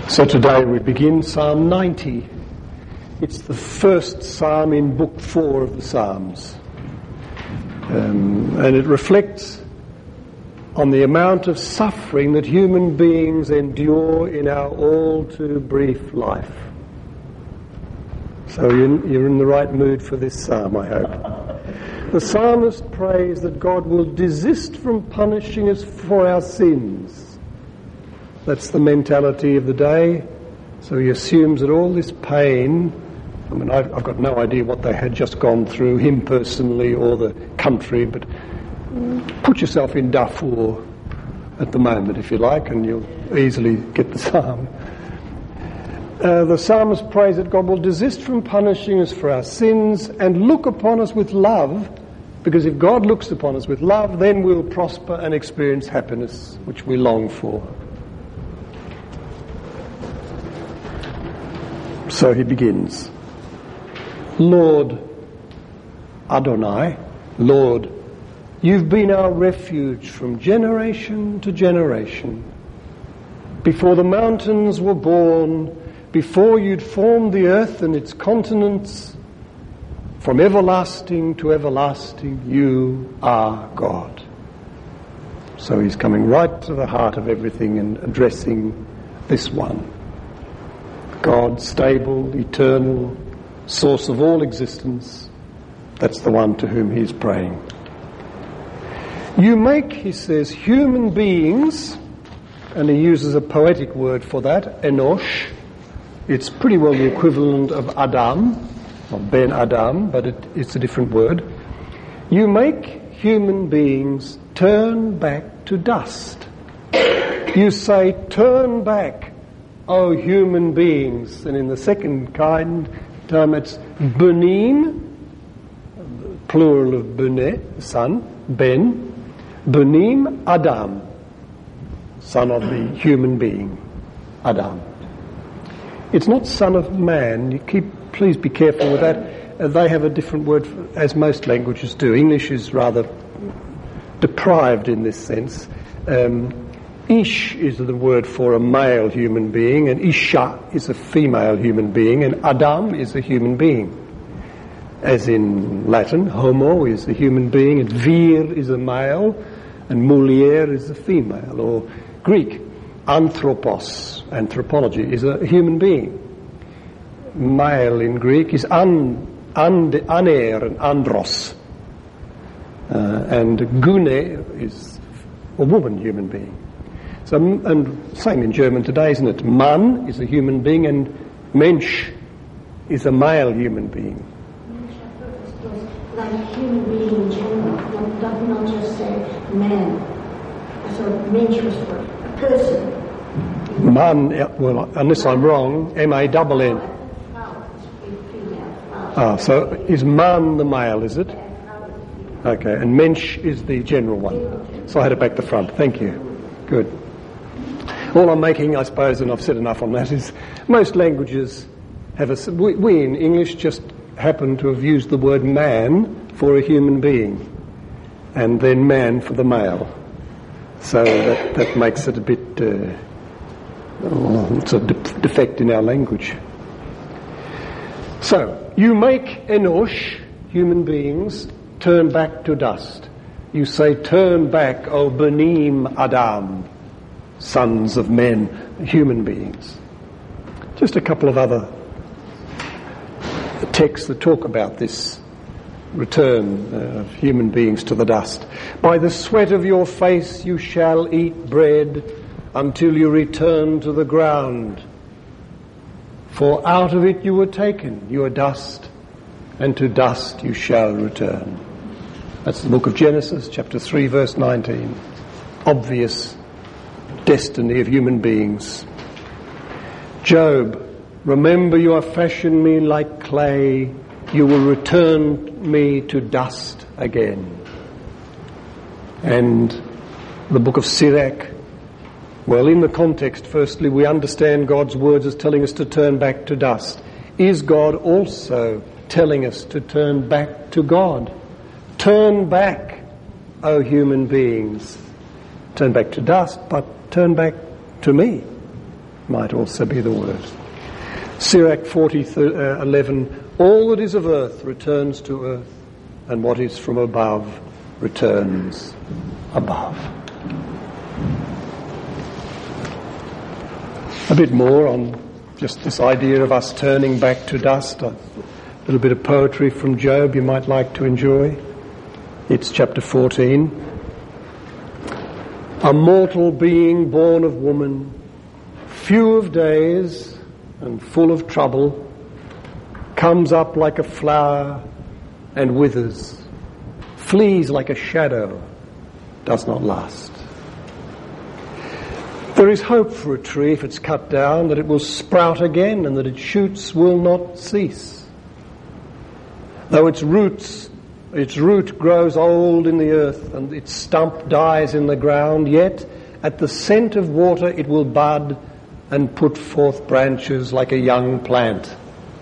So today we begin Psalm 90. It's the first psalm in Book 4 of the Psalms. And it reflects on the amount of suffering that human beings endure in our all too brief life. So you're in the right mood for this psalm, I hope. The psalmist prays that God will desist from punishing us for our sins. That's the mentality of the day. So he assumes that all this pain, I mean, I've got no idea what they had just gone through, him personally or the country, but put yourself in Darfur at the moment, if you like, and you'll easily get the psalm. The psalmist prays that God will desist from punishing us for our sins and look upon us with love, because if God looks upon us with love, then we'll prosper and experience happiness, which we long for. So he begins, Lord Adonai, Lord, you've been our refuge from generation to generation. Before the mountains were born, before you'd formed the earth and its continents, from everlasting to everlasting, you are God. So he's coming right to the heart of everything and addressing this one. God, stable, eternal, source of all existence. That's the one to whom he's praying. You make, he says, human beings, and he uses a poetic word for that, enosh. It's pretty well the equivalent of Adam, or Ben Adam, but it's a different word. You make human beings turn back to dust. You say, turn back, O human beings. And in the second term it's Benim, plural of Bene, son, Ben, Benim Adam, son of the human being, Adam. It's not son of man. Please be careful with that. They have a different word, as most languages do. English is rather deprived in this sense. Ish is the word for a male human being, and Isha is a female human being, and Adam is a human being. As in Latin, homo is a human being, and vir is a male, and mulier is a female. Or Greek, anthropos, anthropology, is a human being. Male in Greek is aner and andros. And gune is a woman human being. So, and same in German today, isn't it? Mann is a human being and Mensch is a male human being. Like a human being in general, not just say man. So Mensch was for a person. Mann, well, unless I'm wrong, M-A-N-N. So is Mann the male, is it? Okay, and Mensch is the general one. So I had it back to front. Thank you. Good. All I'm making, I suppose, and I've said enough on that, is most languages have we in English just happen to have used the word man for a human being, and then man for the male. So that makes it a bit, it's a defect in our language. So, you make Enosh, human beings, turn back to dust. You say, turn back, O Benim Adam, sons of men, human beings. Just a couple of other texts that talk about this return of human beings to the dust. By the sweat of your face you shall eat bread until you return to the ground. For out of it you were taken, you are dust, and to dust you shall return. That's the book of Genesis, chapter 3, verse 19. Obvious destiny of human beings. Job, remember you have fashioned me like clay, you will return me to dust again. And the book of Sirach, well, in the context, firstly, we understand God's words as telling us to turn back to dust. Is God also telling us to turn back to God? Turn back, O human beings. Turn back to dust, but turn back to me. might also be the word. Sirach 40:11, all that is of earth returns to earth, and what is from above returns above. A bit more on just this idea of us turning back to dust. A little bit of poetry from Job you might like to enjoy. It's chapter 14. A mortal being born of woman, few of days and full of trouble, comes up like a flower and withers, flees like a shadow, does not last. There is hope for a tree if it's cut down, that it will sprout again and that its shoots will not cease. Though its root grows old in the earth and its stump dies in the ground, yet at the scent of water it will bud and put forth branches like a young plant.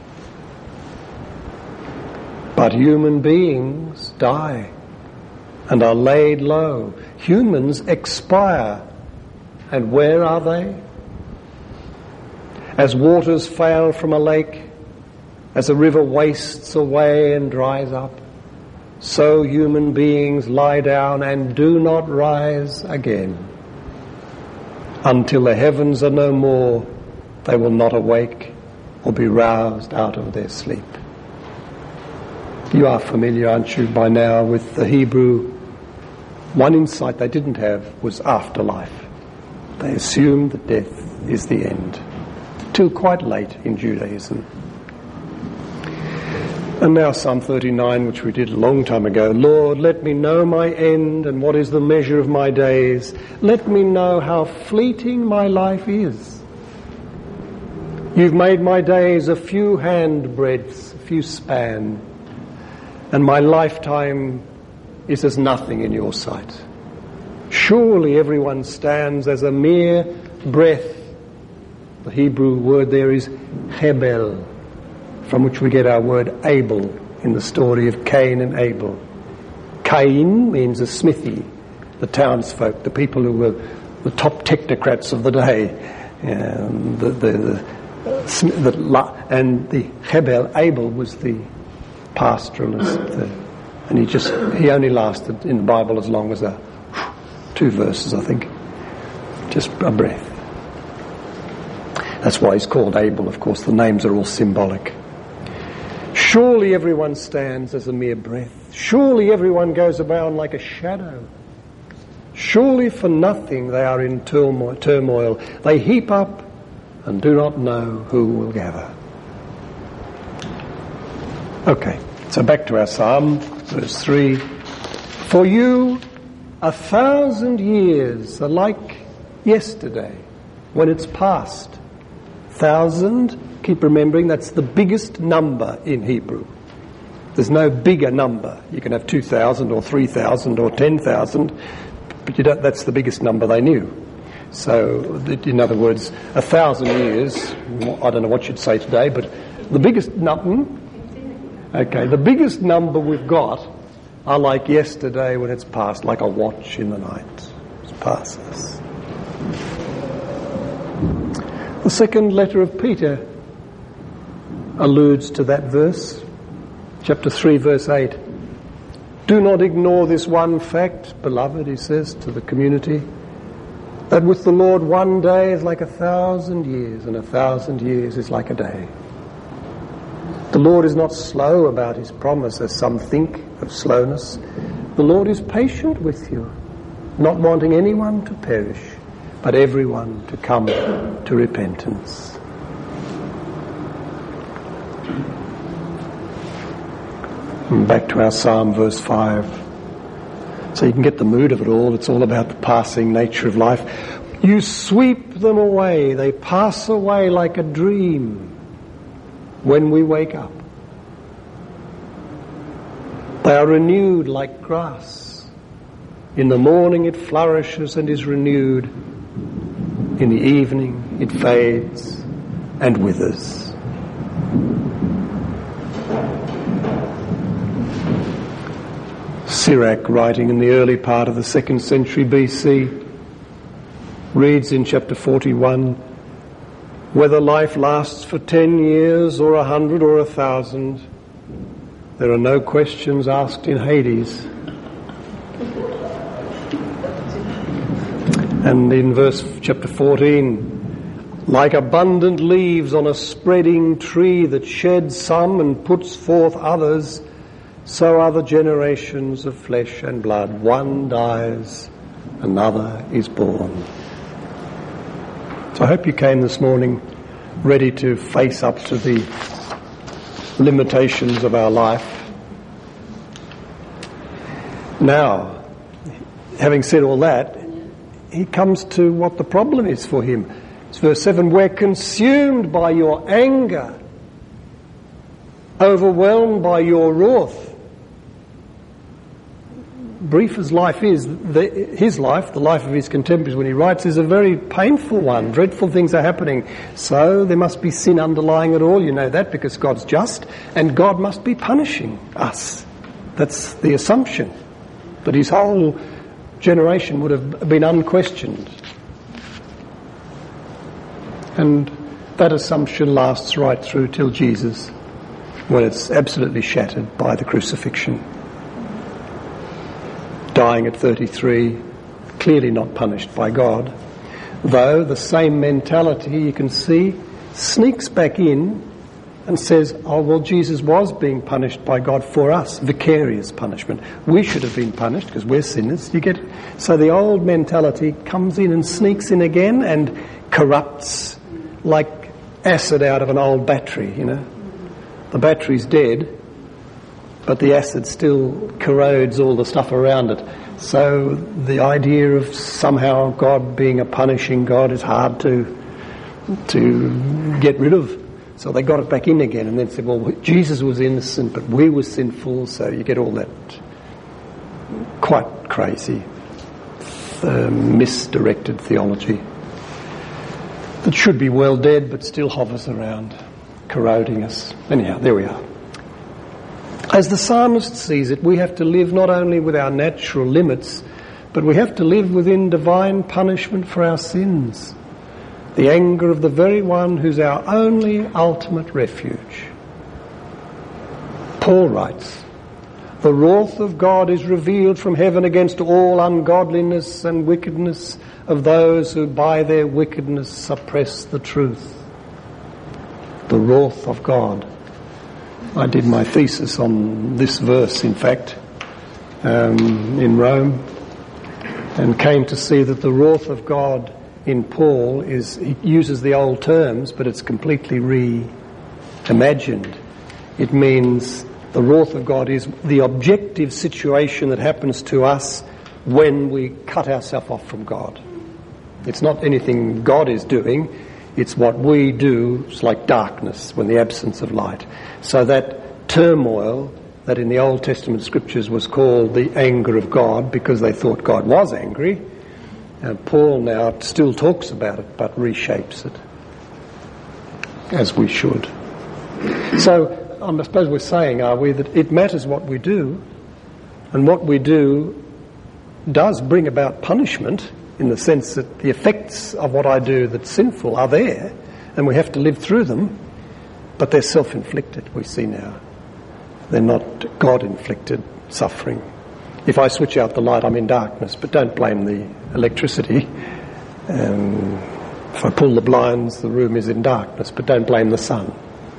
But human beings die and are laid low. Humans expire. And where are they? As waters fail from a lake, as a river wastes away and dries up, so human beings lie down and do not rise again. Until the heavens are no more, they will not awake or be roused out of their sleep. You are familiar, aren't you, by now with the Hebrew? One insight they didn't have was afterlife. They assumed that death is the end, till quite late in Judaism. And now Psalm 39, which we did a long time ago. Lord, let me know my end and what is the measure of my days. Let me know how fleeting my life is. You've made my days a few handbreadths, a few span, and my lifetime is as nothing in your sight. Surely everyone stands as a mere breath. The Hebrew word there is hebel, from which we get our word Abel in the story of Cain and Abel. Cain means a smithy, the townsfolk, the people who were the top technocrats of the day. And the Hebel, Abel, was the pastoralist. And he only lasted in the Bible as long as 2 verses, I think. Just a breath. That's why he's called Abel, of course. The names are all symbolic. Surely everyone stands as a mere breath. Surely everyone goes around like a shadow. Surely for nothing they are in turmoil. They heap up and do not know who will gather. Okay, so back to our psalm, verse 3. For you, 1,000 years are like yesterday when it's past. 1,000, keep remembering, that's the biggest number in Hebrew. There's no bigger number. You can have 2,000 or 3,000 or 10,000, but that's the biggest number they knew. So, in other words, 1,000 years, I don't know what you'd say today, but the biggest number, the biggest number we've got are like yesterday when it's past, like a watch in the night. It's past us. The second letter of Peter alludes to that verse. Chapter 3, verse 8. Do not ignore this one fact, beloved, he says to the community, that with the Lord 1 day is like 1,000 years, and 1,000 years is like a day. The Lord is not slow about his promise, as some think of slowness. The Lord is patient with you, not wanting anyone to perish, but everyone to come to repentance. And back to our psalm, verse 5. So you can get the mood of it all. It's all about the passing nature of life. You sweep them away. They pass away like a dream when we wake up. They are renewed like grass. In the morning it flourishes and is renewed. In the evening it fades and withers. Sirach, writing in the early part of the 2nd century BC, reads in chapter 41, Whether life lasts for 10 years or 100 or 1,000, there are no questions asked in Hades. And in chapter 14, like abundant leaves on a spreading tree that sheds some and puts forth others, so are the generations of flesh and blood. One dies, another is born. So I hope you came this morning ready to face up to the limitations of our life. Now, having said all that, he comes to what the problem is for him. It's verse 7, we're consumed by your anger, overwhelmed by your wrath. Brief as life is, his life, the life of his contemporaries when he writes, is a very painful one. Dreadful things are happening. So there must be sin underlying it all. You know that because God's just and God must be punishing us. That's the assumption. But his whole generation would have been unquestioned. And that assumption lasts right through till Jesus, when it's absolutely shattered by the crucifixion. Dying at 33, clearly not punished by God, though the same mentality, you can see, sneaks back in and says, oh, well, Jesus was being punished by God for us, vicarious punishment. We should have been punished because we're sinners. You get? So the old mentality comes in and sneaks in again and corrupts like acid out of an old battery, you know. The battery's dead, but the acid still corrodes all the stuff around it. So the idea of somehow God being a punishing God is hard to get rid of. So they got it back in again and then said, well, Jesus was innocent, but we were sinful, so you get all that quite crazy, misdirected theology that should be well dead but still hovers around, corroding us. Anyhow, there we are. As the psalmist sees it, we have to live not only with our natural limits, but we have to live within divine punishment for our sins. The anger of the very one who's our only ultimate refuge. Paul writes, the wrath of God is revealed from heaven against all ungodliness and wickedness of those who by their wickedness suppress the truth. The wrath of God. I did my thesis on this verse, in fact, in Rome, and came to see that the wrath of God in Paul is, he uses the old terms, but it's completely reimagined. It means the wrath of God is the objective situation that happens to us when we cut ourselves off from God. It's not anything God is doing, it's what we do. It's like darkness when the absence of light. So that turmoil that in the Old Testament scriptures was called the anger of God because they thought God was angry, Paul now still talks about it but reshapes it, as we should. So I suppose we're saying, are we, that it matters what we do, and what we do does bring about punishment in the sense that the effects of what I do that's sinful are there and we have to live through them, but they're self-inflicted, we see now. They're not God-inflicted suffering. If I switch out the light, I'm in darkness, but don't blame the electricity. If I pull the blinds, the room is in darkness, but don't blame the sun.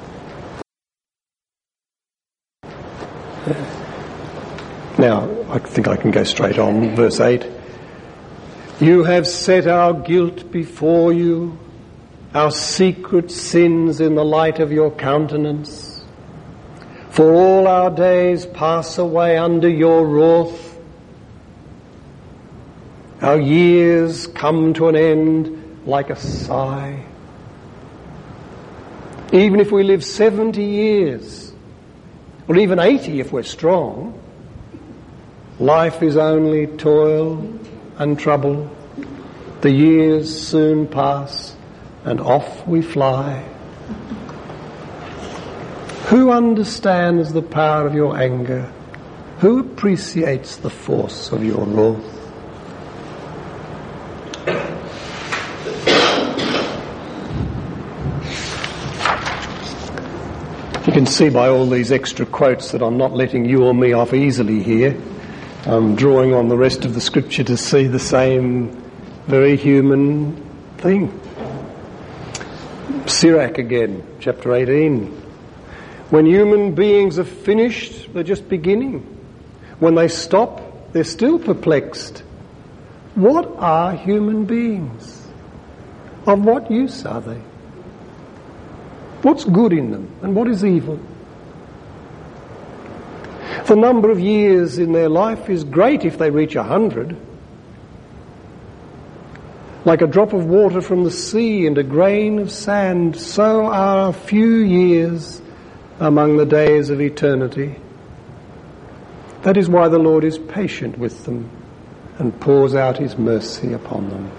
Now, I think I can go straight on. Verse 8. You have set our guilt before you, our secret sins in the light of your countenance. For all our days pass away under your wrath. Our years come to an end like a sigh. Even if we live 70 years, or even 80 if we're strong, life is only toil and trouble. The years soon pass and off we fly. Who understands the power of your anger? Who appreciates the force of your wrath? You can see by all these extra quotes that I'm not letting you or me off easily here. I'm drawing on the rest of the scripture to see the same very human thing. Sirach again, chapter 18. When human beings are finished, they're just beginning. When they stop, they're still perplexed. What are human beings? Of what use are they? What's good in them and what is evil? The number of years in their life is great if they reach 100. Like a drop of water from the sea and a grain of sand, so are a few years among the days of eternity. That is why the Lord is patient with them and pours out his mercy upon them.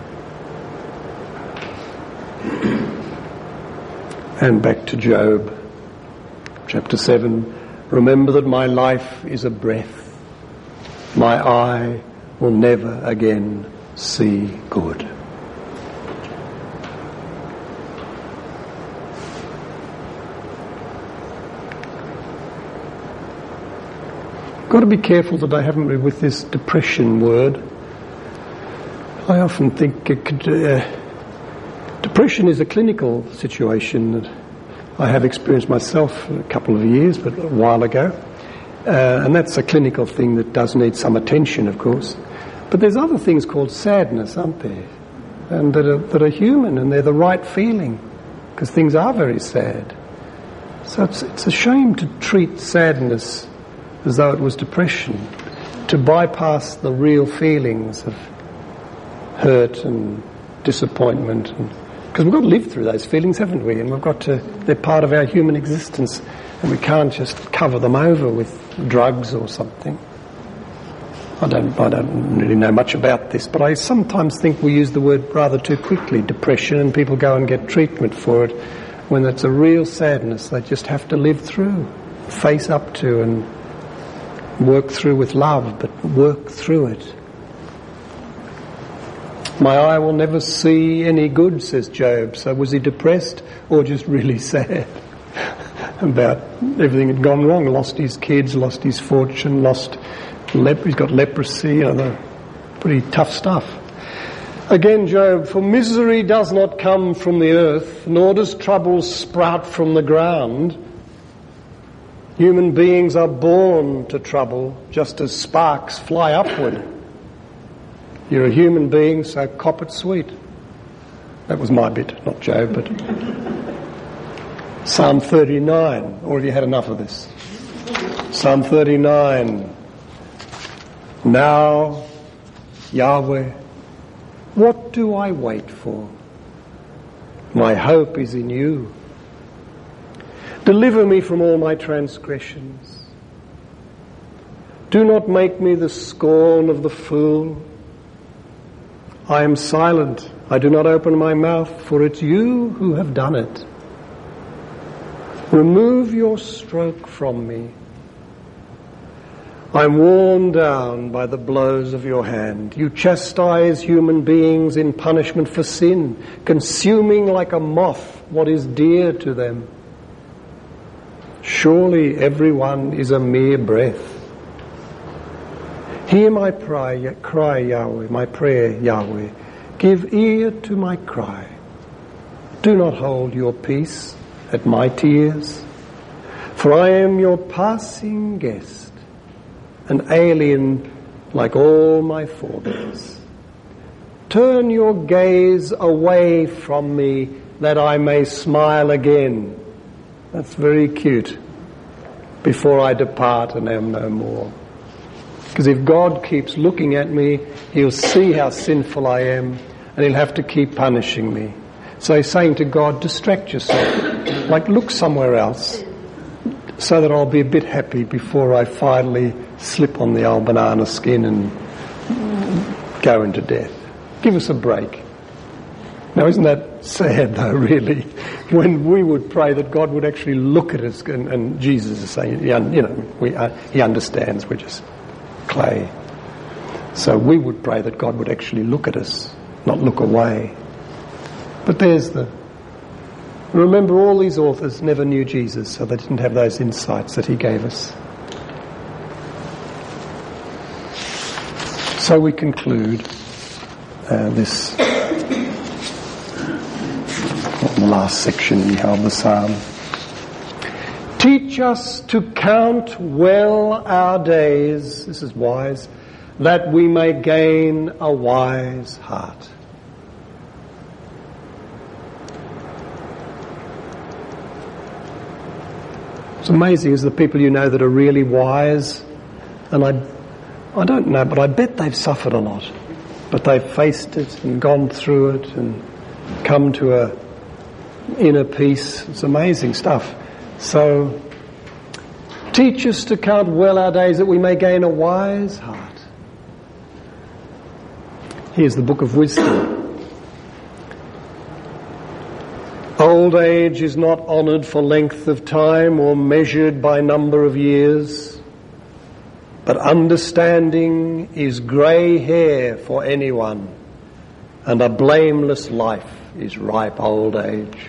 And back to Job, chapter 7. Remember that my life is a breath. My eye will never again see good. Got to be careful that I haven't been with this depression word. I often think depression is a clinical situation that I have experienced myself a couple of years, but a while ago. And that's a clinical thing that does need some attention, of course. But there's other things called sadness, aren't there? And that are human, and they're the right feeling, because things are very sad. So it's a shame to treat sadness as though it was depression, to bypass the real feelings of hurt and disappointment. Because we've got to live through those feelings, haven't we? And they're part of our human existence, and we can't just cover them over with drugs or something. I don't really know much about this, but I sometimes think we use the word rather too quickly, depression, and people go and get treatment for it, when it's a real sadness they just have to live through, face up to, and work through with love, but work through it. My eye will never see any good, says Job. So was he depressed or just really sad about everything had gone wrong? Lost his kids, lost his fortune, he's got leprosy, pretty tough stuff. Again, Job, for misery does not come from the earth, nor does trouble sprout from the ground. Human beings are born to trouble, just as sparks fly upward. You're a human being, so cop it sweet. That was my bit, not Job, but Psalm 39. Or have you had enough of this? Psalm 39. Now, Yahweh, what do I wait for? My hope is in you. Deliver me from all my transgressions. Do not make me the scorn of the fool. I am silent. I do not open my mouth, for it's you who have done it. Remove your stroke from me. I'm worn down by the blows of your hand. You chastise human beings in punishment for sin, consuming like a moth what is dear to them. Surely everyone is a mere breath. Hear my cry, Yahweh, my prayer, Yahweh. Give ear to my cry. Do not hold your peace at my tears, for I am your passing guest, an alien like all my forebears. Turn your gaze away from me that I may smile again. That's very cute. Before I depart and am no more. Because if God keeps looking at me, he'll see how sinful I am, and he'll have to keep punishing me. So he's saying to God, distract yourself. Like, look somewhere else, so that I'll be a bit happy before I finally slip on the old banana skin and go into death. Give us a break. Now, isn't that sad, though, really? When we would pray that God would actually look at us, and Jesus is saying, he understands, we're just clay. So we would pray that God would actually look at us, not look away. But there's the Remember, all these authors never knew Jesus, so they didn't have those insights that he gave us. So we conclude this the last section anyhow of the psalm. Teach us to count well our days, this is wise, that we may gain a wise heart. It's amazing is the people you know that are really wise, and I don't know, but I bet they've suffered a lot. But they've faced it and gone through it and come to a inner peace. It's amazing stuff. So, teach us to count well our days that we may gain a wise heart. Here's the book of wisdom. Old age is not honoured for length of time or measured by number of years, but understanding is grey hair for anyone, and a blameless life is ripe old age.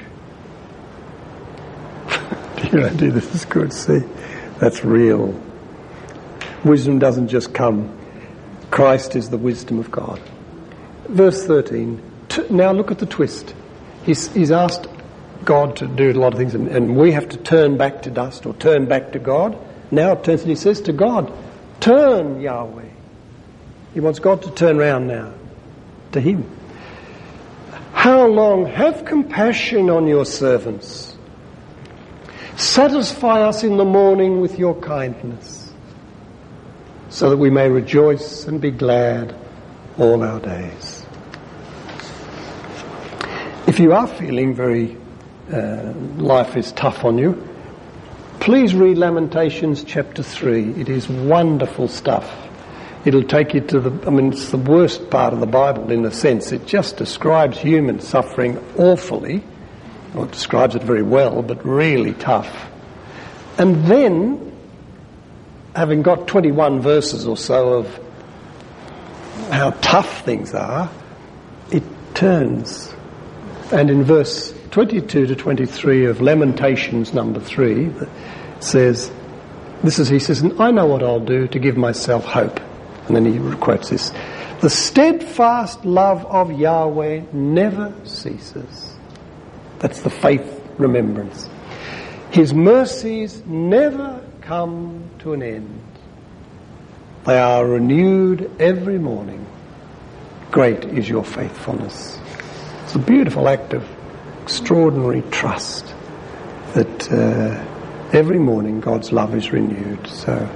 This is good, see? That's real. Wisdom doesn't just come. Christ is the wisdom of God. Verse 13. Now look at the twist. He's asked God to do a lot of things, and we have to turn back to dust or turn back to God. Now it turns and he says to God, turn, Yahweh. He wants God to turn round now to him. How long? Have compassion on your servants. Satisfy us in the morning with your kindness, so that we may rejoice and be glad all our days. If you are feeling very life is tough on you, please read Lamentations chapter 3. It is wonderful stuff. It'll take you to it's the worst part of the Bible in a sense. It just describes human suffering awfully. Well, it describes it very well, but really tough. And then, having got 21 verses or so of how tough things are, it turns. And in verse 22 to 23 of Lamentations number 3, it says, he says, I know what I'll do to give myself hope. And then he quotes this, the steadfast love of Yahweh never ceases. That's the faith remembrance. His mercies never come to an end. They are renewed every morning. Great is your faithfulness. It's a beautiful act of extraordinary trust that every morning God's love is renewed. So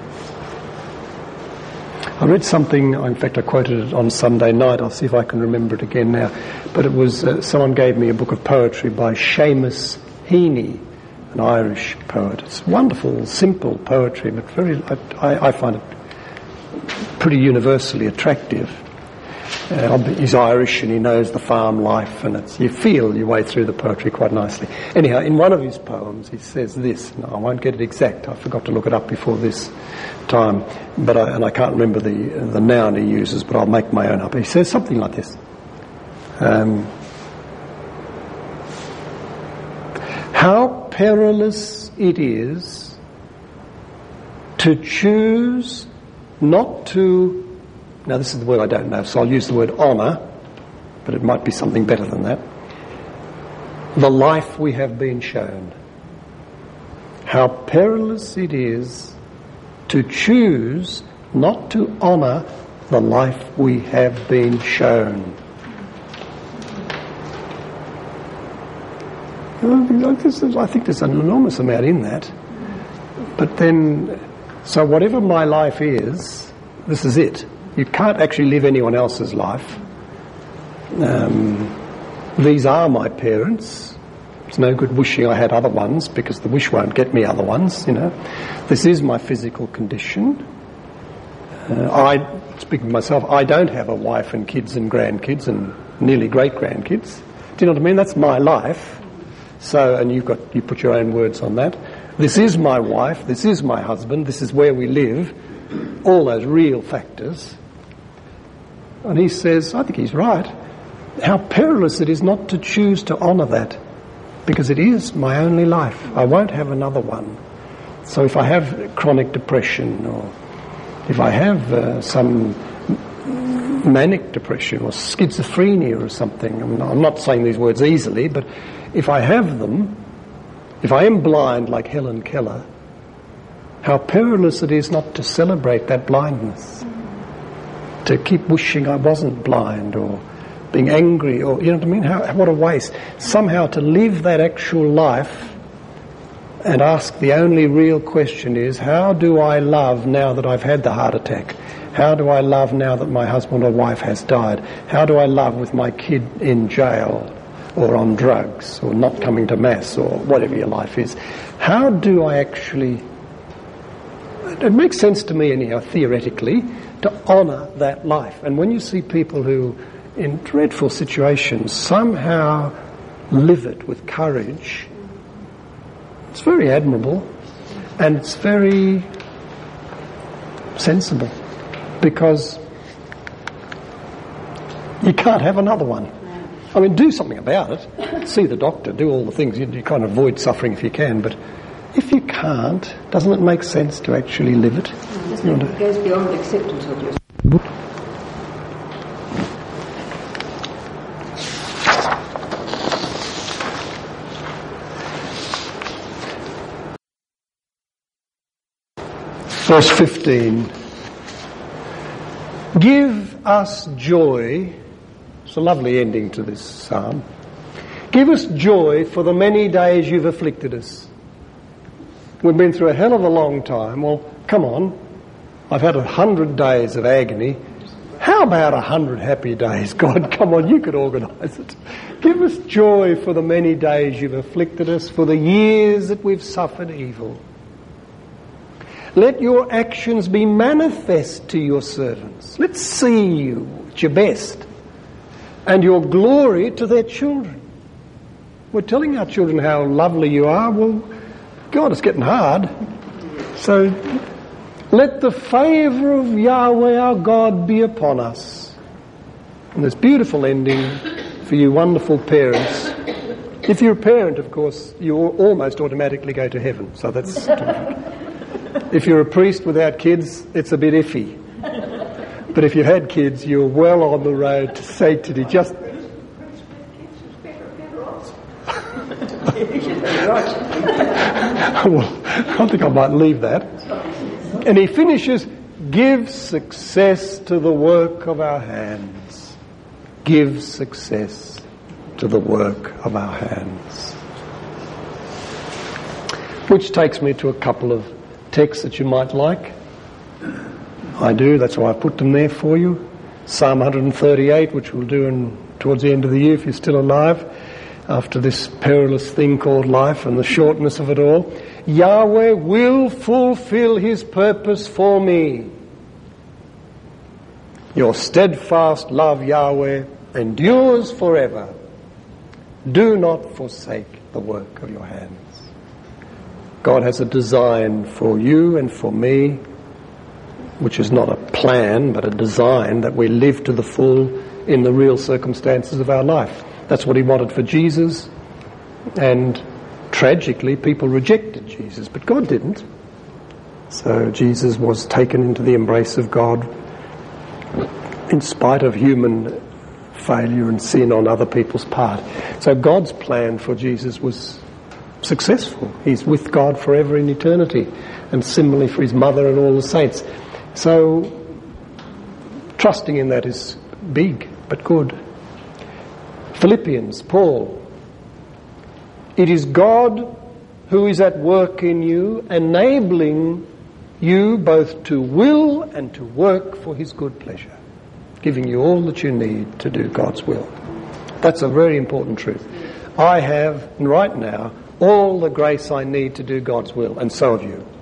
I read something, in fact I quoted it on Sunday night, I'll see if I can remember it again now, but it was, someone gave me a book of poetry by Seamus Heaney, an Irish poet. It's wonderful, simple poetry, but I find it pretty universally attractive. He's Irish and he knows the farm life, and you feel your way through the poetry quite nicely. Anyhow, in one of his poems he says this, I won't get it exact, I forgot to look it up before this time, but I can't remember the noun he uses, but I'll make my own up. He says something like this. How perilous it is to choose not to... Now this is the word I don't know, so I'll use the word honour, but it might be something better than that. The life we have been shown. How perilous it is to choose not to honour the life we have been shown. I think there's an enormous amount in that. But then, so whatever my life is, this is it. You can't actually live anyone else's life. These are my parents. It's no good wishing I had other ones, because the wish won't get me other ones, This is my physical condition. Speaking of myself, I don't have a wife and kids and grandkids and nearly great-grandkids. Do you know what I mean? That's my life. So, and you put your own words on that. This is my wife, this is my husband, this is where we live. All those real factors. And he says, I think he's right, how perilous it is not to choose to honour that. because it is my only life. I won't have another one. So if I have chronic depression, or if I have some manic depression or schizophrenia or something, I'm not saying these words easily, but if I have them, if I am blind like Helen Keller, how perilous it is not to celebrate that blindness, to keep wishing I wasn't blind, or being angry, or, you know what I mean? What a waste. Somehow to live that actual life and ask the only real question is, how do I love now that I've had the heart attack? How do I love now that my husband or wife has died? How do I love with my kid in jail or on drugs or not coming to mass or whatever your life is? How do I actually... It makes sense to me anyhow, theoretically, to honour that life. And when you see people who, in dreadful situations, somehow live it with courage, it's very admirable and it's very sensible, because you can't have another one. I mean, do something about it. See the doctor, do all the things. You kind of avoid suffering if you can, but if you can't, doesn't it make sense to actually live it? It goes beyond acceptance of yourself. Verse 15. Give us joy. It's a lovely ending to this psalm. Give us joy for the many days you've afflicted us. We've been through a hell of a long time. Well, come on. I've had 100 days of agony. How about 100 happy days? God, come on, you could organise it. Give us joy for the many days you've afflicted us, for the years that we've suffered evil. Let your actions be manifest to your servants. Let's see you at your best. And your glory to their children. We're telling our children how lovely you are. Well, God, it's getting hard. So let the favour of Yahweh our God be upon us. And this beautiful ending for you wonderful parents. If you're a parent, of course, you almost automatically go to heaven. So that's terrific. If you're a priest without kids, it's a bit iffy. But if you had kids, you're well on the road to sanctity. Just... Well, I think I might leave that. And he finishes, give success to the work of our hands. Give success to the work of our hands. Which takes me to a couple of texts that you might like. I do, that's why I put them there for you. Psalm 138, which we'll do towards the end of the year if you're still alive, after this perilous thing called life and the shortness of it all. Yahweh will fulfill his purpose for me. Your steadfast love, Yahweh, endures forever. Do not forsake the work of your hands. God has a design for you and for me, which is not a plan, but a design that we live to the full in the real circumstances of our life. That's what he wanted for Jesus, and tragically people rejected Jesus, but God didn't. So Jesus was taken into the embrace of God in spite of human failure and sin on other people's part. So God's plan for Jesus was successful. He's with God forever in eternity, and similarly for his mother and all the saints. So trusting in that is big but good. Philippians, Paul. It is God who is at work in you, enabling you both to will and to work for his good pleasure, giving you all that you need to do God's will. That's a very important truth. I have, right now, all the grace I need to do God's will, and so have you.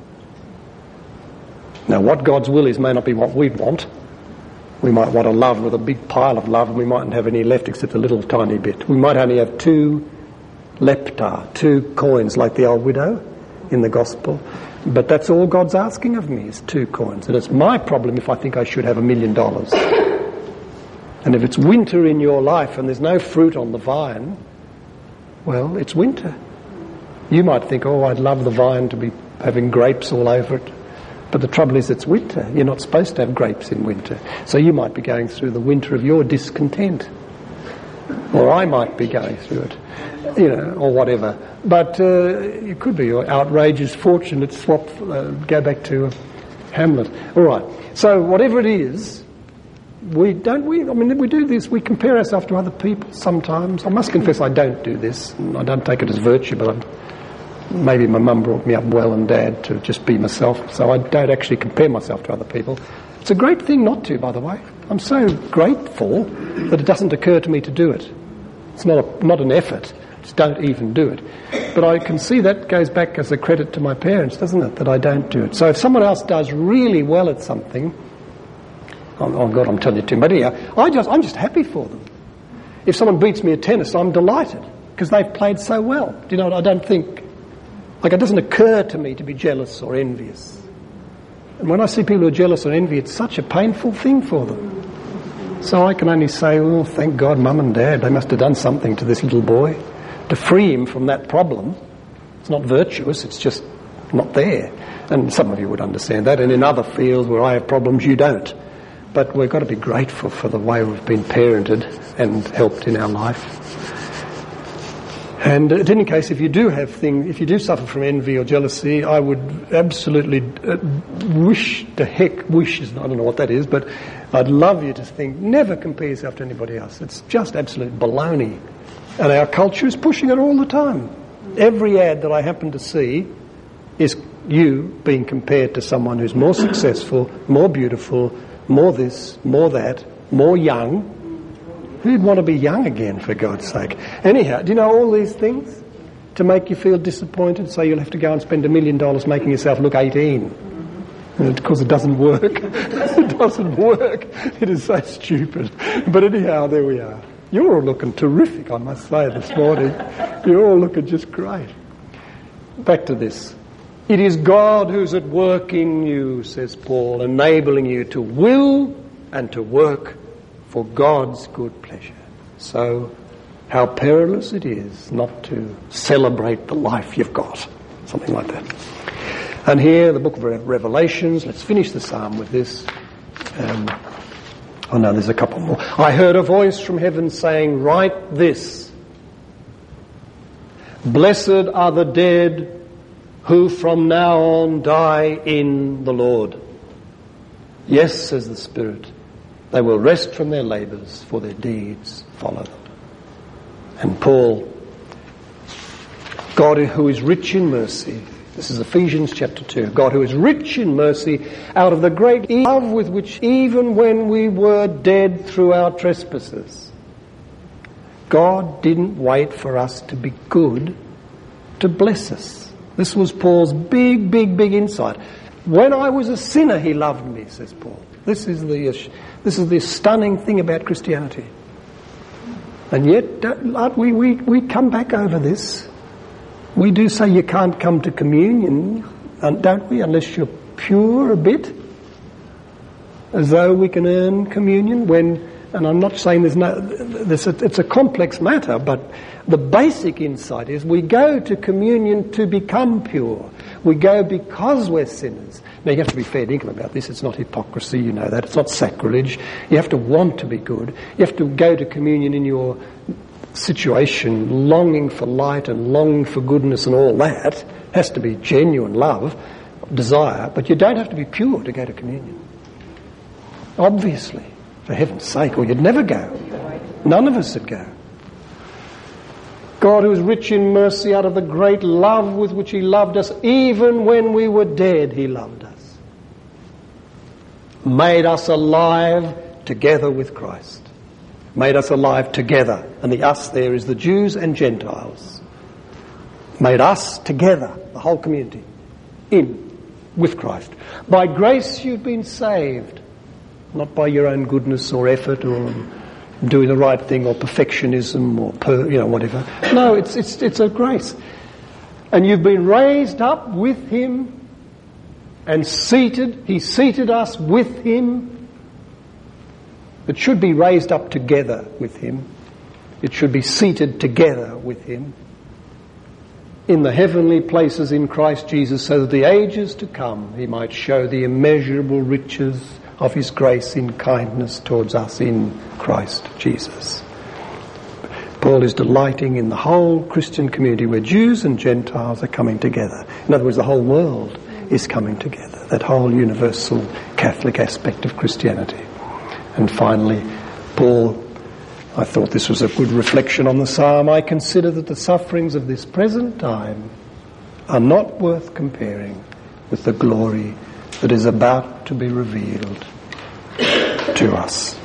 Now, what God's will is may not be what we want. We might want a love with a big pile of love, and we mightn't have any left except a little tiny bit. We might only have 2 lepta, 2 coins, like the old widow in the gospel. But that's all God's asking of me, is 2 coins. And it's my problem if I think I should have $1 million. And if it's winter in your life and there's no fruit on the vine, Well, it's winter. You might think, oh, I'd love the vine to be having grapes all over it. But the trouble is it's winter. You're not supposed to have grapes in winter. So you might be going through the winter of your discontent. Or I might be going through it, or whatever. But it could be your outrageous fortune. Let's go back to Hamlet. All right. So whatever it is, we do this. We compare ourselves to other people sometimes. I must confess I don't do this. I don't take it as virtue, but maybe my mum brought me up well and Dad to just be myself. So I don't actually compare myself to other people. It's a great thing not to, by the way. I'm so grateful that it doesn't occur to me to do it. It's not an effort. Just don't even do it. But I can see that goes back as a credit to my parents, doesn't it, that I don't do it. So if someone else does really well at something, oh God, I'm telling you too much here, I'm just happy for them. If someone beats me at tennis, I'm delighted because they've played so well. Do you know what? I don't think, it doesn't occur to me to be jealous or envious. And when I see people who are jealous or envy, it's such a painful thing for them. So I can only say, well, thank God, Mum and Dad, they must have done something to this little boy to free him from that problem. It's not virtuous, it's just not there. And some of you would understand that. And in other fields where I have problems, you don't. But we've got to be grateful for the way we've been parented and helped in our life. And in any case, if you do suffer from envy or jealousy, I would absolutely wish, I don't know what that is, but I'd love you to think, never compare yourself to anybody else. It's just absolute baloney. And our culture is pushing it all the time. Every ad that I happen to see is you being compared to someone who's more successful, more beautiful, more this, more that, more young. Who'd want to be young again, for God's sake? Anyhow, do you know all these things to make you feel disappointed, so you'll have to go and spend $1 million making yourself look 18? Because it doesn't work. It doesn't work. It is so stupid. But anyhow, there we are. You're all looking terrific, I must say, this morning. You're all looking just great. Back to this. It is God who's at work in you, says Paul, enabling you to will and to work for God's good pleasure. So, how perilous it is not to celebrate the life you've got. Something like that. And here, the book of Revelations, let's finish the psalm with this. There's a couple more. I heard a voice from heaven saying, write this. Blessed are the dead who from now on die in the Lord. Yes, says the Spirit. They will rest from their labours, for their deeds follow them. And Paul, God who is rich in mercy, this is Ephesians chapter 2, God who is rich in mercy, out of the great love with which even when we were dead through our trespasses, God didn't wait for us to be good to bless us. This was Paul's big insight. When I was a sinner, he loved me, says Paul. This is the stunning thing about Christianity. And yet, we come back over this. We do say you can't come to communion, don't we, unless you're pure a bit? As though we can earn communion and I'm not saying it's a complex matter, but the basic insight is we go to communion to become pure. We go because we're sinners. Now, you have to be fair dinkum about this. It's not hypocrisy, you know that. It's not sacrilege. You have to want to be good. You have to go to communion in your situation, longing for light and longing for goodness and all that. It has to be genuine love, desire, but you don't have to be pure to go to communion. Obviously, for heaven's sake, or you'd never go. None of us would go. God who is rich in mercy, out of the great love with which he loved us, even when we were dead, he loved us. Made us alive together with Christ. Made us alive together. And the us there is the Jews and Gentiles. Made us together, the whole community, with Christ. By grace you've been saved. Not by your own goodness or effort or doing the right thing or perfectionism or whatever. No, it's a grace. And you've been raised up with him and seated. He seated us with him. It should be raised up together with him. It should be seated together with him in the heavenly places in Christ Jesus, so that the ages to come he might show the immeasurable riches of his grace in kindness towards us in Christ Jesus. Paul is delighting in the whole Christian community where Jews and Gentiles are coming together. In other words, the whole world is coming together, that whole universal Catholic aspect of Christianity. And finally, Paul, I thought this was a good reflection on the psalm. I consider that the sufferings of this present time are not worth comparing with the glory that is about to be revealed to us.